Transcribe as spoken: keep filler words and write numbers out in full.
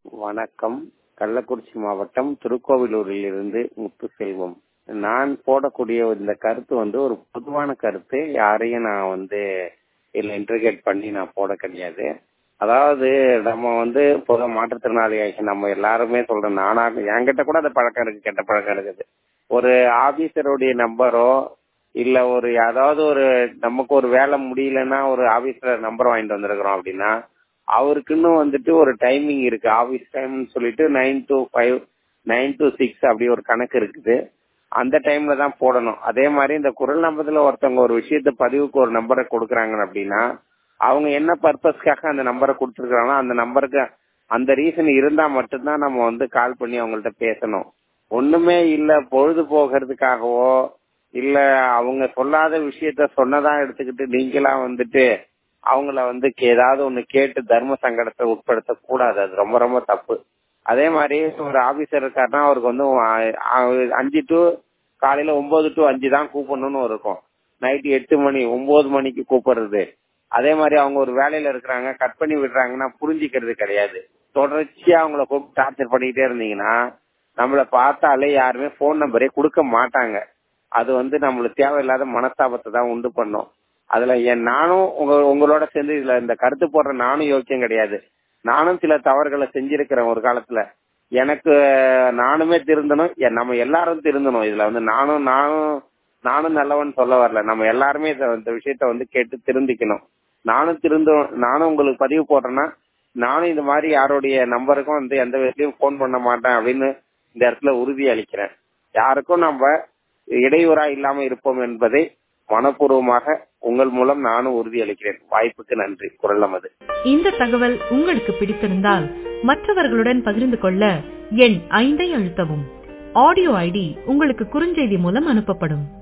வணக்கம். கள்ளக்குறிச்சி மாவட்டம் திருக்கோவிலூரில் இருந்து முத்துசெல்வம். நான் போடக்கூடிய இந்த கருத்து வந்து ஒரு பொதுவான கருத்து. யாரையும் நான் வந்து இதுல இன்டர்கேட் பண்ணி நான் போட கிடையாது. அதாவது நம்ம வந்து பொது மாற்றுத்திறனாளி ஆகிய நம்ம எல்லாருமே சொல்றோம். நானா என்கிட்ட கூட அந்த பழக்கம் இருக்கு, கெட்ட பழக்கம் இருக்குது. ஒரு ஆபீசருடைய நம்பரோ இல்ல ஒரு ஏதாவது ஒரு நமக்கு ஒரு வேலை முடியலன்னா ஒரு ஆபீசர் நம்பர் வாங்கிட்டு வந்திருக்கிறோம் அப்படின்னா அவருக்குன்னு வந்துட்டு ஒரு டைமிங் இருக்கு. ஆபீஸ் டைம்னு சொல்லிட்டு nine to five nine to six அப்படி ஒரு கணக்கு இருக்குது. அந்த டைம்ல தான் போடணும். அதே மாதிரி இந்த குரல் நம்பர்ல ஒருத்தவங்க ஒரு விஷயத்த பதிவுக்கு ஒரு நம்பரை கொடுக்குறாங்க அப்படின்னா அவங்க என்ன பர்பஸ்க்காக அந்த நம்பரை கொடுத்துருக்காங்களோ அந்த நம்பருக்கு அந்த ரீசன் இருந்தா மட்டும்தான் நம்ம வந்து கால் பண்ணி அவங்கள்ட்ட பேசணும். ஒண்ணுமே இல்ல பொழுது போகிறதுக்காகவோ இல்ல அவங்க சொல்லாத விஷயத்த சொன்னதா எடுத்துக்கிட்டு நீங்களா வந்துட்டு அவங்கள வந்து ஏதாவது ஒண்ணு கேட்டு தர்ம சங்கடத்தை உட்படுத்த கூடாது. அது ரொம்ப ரொம்ப தப்பு. அதே மாதிரி ஒரு ஆபீசர் இருக்காருன்னா அவருக்கு வந்து அஞ்சு டு காலையில ஒன்பது டு அஞ்சு தான் கூப்பிடணும்னு இருக்கும். நைட்டு எட்டு மணி ஒன்பது மணிக்கு கூப்பிடுறது. அதே மாதிரி அவங்க ஒரு வேலையில இருக்கிறாங்க, கட் பண்ணி விடுறாங்கன்னா புரிஞ்சிக்கிறது கிடையாது. தொடர்ச்சியா அவங்கள கூப்பிட்டு டார்ச்சர் பண்ணிக்கிட்டே இருந்தீங்கன்னா நம்மளை பார்த்தாலே யாருமே போன் நம்பரே கொடுக்க மாட்டாங்க. அது வந்து நம்மளுக்கு தேவையில்லாத மனஸ்தாபத்தை தான் உண்டு பண்ணும். அதுல என் நானும் உங்க உங்களோட சேர்ந்து இதுல இந்த கருத்து போடுற நானும் யோக்கியம் கிடையாது. நானும் சில தவறுகளை செஞ்சிருக்கிறேன் ஒரு காலத்துல. எனக்கு நானுமே திருந்தணும், நம்ம எல்லாரும் திருந்தணும். இதுல வந்து நானும் நானும் நானும் நல்லவன் சொல்ல வரல. நம்ம எல்லாருமே இந்த விஷயத்த வந்து கேட்டு திருந்திக்கணும். நானும் திருந்த நானும் உங்களுக்கு பதிவு போடுறேன்னா நானும் இந்த மாதிரி யாருடைய நம்பருக்கும் வந்து எந்த விதத்திலையும் போன் பண்ண மாட்டேன் அப்படின்னு இந்த இடத்துல உறுதி அளிக்கிறேன். யாருக்கும் நம்ம இடையூறா இல்லாம இருப்போம் என்பதை மனப்பூர்வமாக உங்கள் மூலம் நானும் உறுதி அளிக்கிறேன். வாய்ப்புக்கு நன்றி. குரல் நமது. இந்த தகவல் உங்களுக்கு பிடித்திருந்தால் மற்றவர்களுடன் பகிர்ந்து கொள்ள எண் ஐந்தை அழுத்தவும். ஆடியோ ஐடி உங்களுக்கு குறுஞ்செய்தி மூலம் அனுப்பப்படும்.